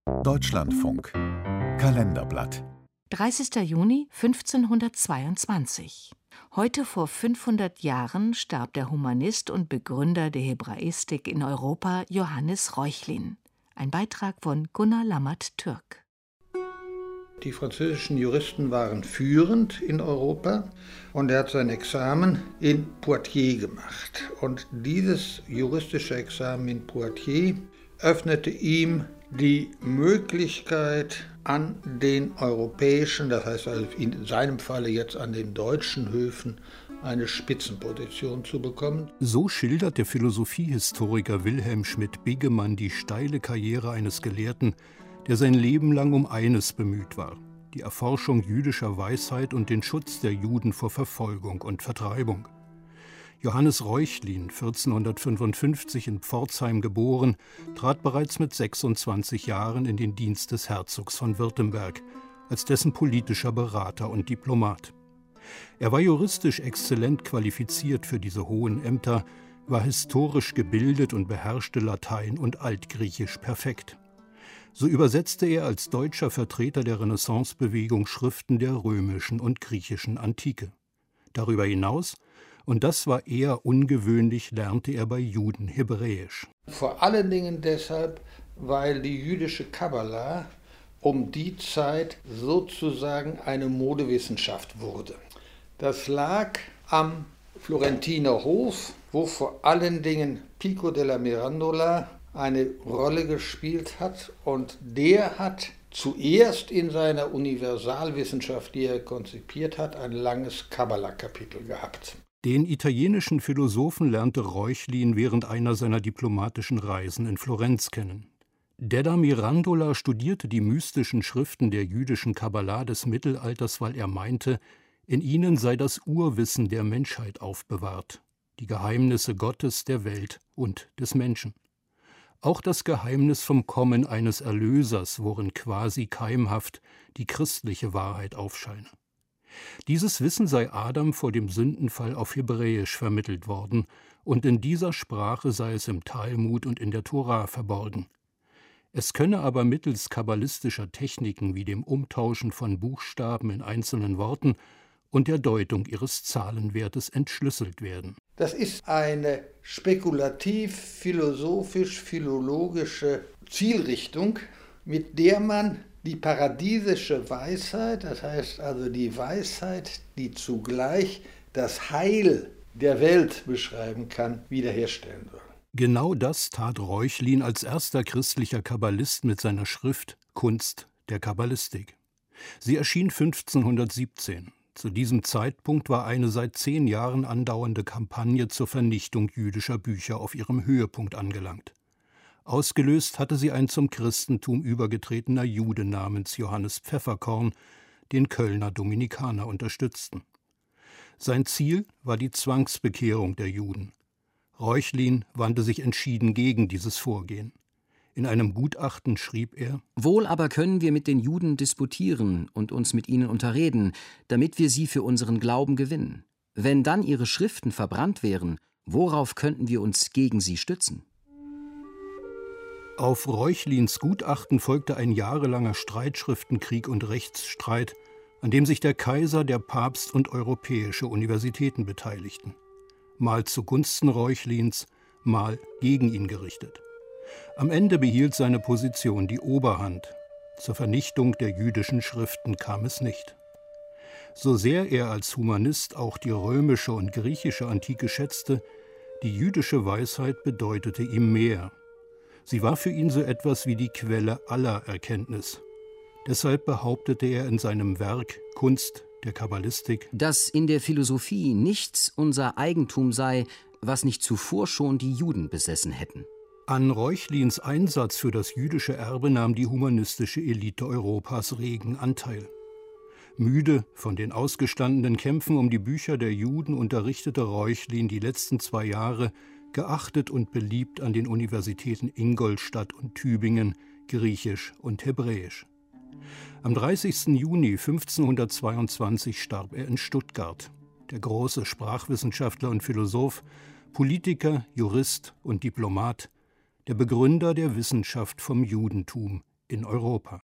Deutschlandfunk Kalenderblatt 30. Juni 1522. Heute vor 500 Jahren starb der Humanist und Begründer der Hebraistik in Europa, Johannes Reuchlin. Ein Beitrag von Gunnar Lammert-Türk. Die französischen Juristen waren führend in Europa und er hat sein Examen in Poitiers gemacht. Und dieses juristische Examen in Poitiers öffnete ihm die Möglichkeit, an den europäischen, das heißt also in seinem Falle jetzt an den deutschen Höfen, eine Spitzenposition zu bekommen. So schildert der Philosophiehistoriker Wilhelm Schmidt-Begemann die steile Karriere eines Gelehrten, der sein Leben lang um eines bemüht war: die Erforschung jüdischer Weisheit und den Schutz der Juden vor Verfolgung und Vertreibung. Johannes Reuchlin, 1455 in Pforzheim geboren, trat bereits mit 26 Jahren in den Dienst des Herzogs von Württemberg, als dessen politischer Berater und Diplomat. Er war juristisch exzellent qualifiziert für diese hohen Ämter, war historisch gebildet und beherrschte Latein und Altgriechisch perfekt. So übersetzte er als deutscher Vertreter der Renaissancebewegung Schriften der römischen und griechischen Antike. Darüber hinaus, und das war eher ungewöhnlich, lernte er bei Juden Hebräisch. Vor allen Dingen deshalb, weil die jüdische Kabbala um die Zeit sozusagen eine Modewissenschaft wurde. Das lag am Florentiner Hof, wo vor allen Dingen Pico della Mirandola eine Rolle gespielt hat, und der hat zuerst in seiner Universalwissenschaft, die er konzipiert hat, ein langes Kabbala-Kapitel gehabt. Den italienischen Philosophen lernte Reuchlin während einer seiner diplomatischen Reisen in Florenz kennen. Della Mirandola studierte die mystischen Schriften der jüdischen Kabbala des Mittelalters, weil er meinte, in ihnen sei das Urwissen der Menschheit aufbewahrt, die Geheimnisse Gottes, der Welt und des Menschen. Auch das Geheimnis vom Kommen eines Erlösers, worin quasi keimhaft die christliche Wahrheit aufscheine. Dieses Wissen sei Adam vor dem Sündenfall auf Hebräisch vermittelt worden, und in dieser Sprache sei es im Talmud und in der Tora verborgen. Es könne aber mittels kabbalistischer Techniken wie dem Umtauschen von Buchstaben in einzelnen Worten und der Deutung ihres Zahlenwertes entschlüsselt werden. Das ist eine spekulativ-philosophisch-philologische Zielrichtung, mit der man die paradiesische Weisheit, das heißt also die Weisheit, die zugleich das Heil der Welt beschreiben kann, wiederherstellen will. Genau das tat Reuchlin als erster christlicher Kabbalist mit seiner Schrift Kunst der Kabbalistik. Sie erschien 1517. Zu diesem Zeitpunkt war eine seit 10 Jahren andauernde Kampagne zur Vernichtung jüdischer Bücher auf ihrem Höhepunkt angelangt. Ausgelöst hatte sie ein zum Christentum übergetretener Jude namens Johannes Pfefferkorn, den Kölner Dominikaner unterstützten. Sein Ziel war die Zwangsbekehrung der Juden. Reuchlin wandte sich entschieden gegen dieses Vorgehen. In einem Gutachten schrieb er: Wohl aber können wir mit den Juden disputieren und uns mit ihnen unterreden, damit wir sie für unseren Glauben gewinnen. Wenn dann ihre Schriften verbrannt wären, worauf könnten wir uns gegen sie stützen? Auf Reuchlins Gutachten folgte ein jahrelanger Streitschriftenkrieg und Rechtsstreit, an dem sich der Kaiser, der Papst und europäische Universitäten beteiligten. Mal zugunsten Reuchlins, mal gegen ihn gerichtet. Am Ende behielt seine Position die Oberhand. Zur Vernichtung der jüdischen Schriften kam es nicht. So sehr er als Humanist auch die römische und griechische Antike schätzte, die jüdische Weisheit bedeutete ihm mehr. Sie war für ihn so etwas wie die Quelle aller Erkenntnis. Deshalb behauptete er in seinem Werk Kunst der Kabbalistik, dass in der Philosophie nichts unser Eigentum sei, was nicht zuvor schon die Juden besessen hätten. An Reuchlins Einsatz für das jüdische Erbe nahm die humanistische Elite Europas regen Anteil. Müde von den ausgestandenen Kämpfen um die Bücher der Juden unterrichtete Reuchlin die letzten 2 Jahre geachtet und beliebt an den Universitäten Ingolstadt und Tübingen, Griechisch und Hebräisch. Am 30. Juni 1522 starb er in Stuttgart. Der große Sprachwissenschaftler und Philosoph, Politiker, Jurist und Diplomat, der Begründer der Wissenschaft vom Judentum in Europa.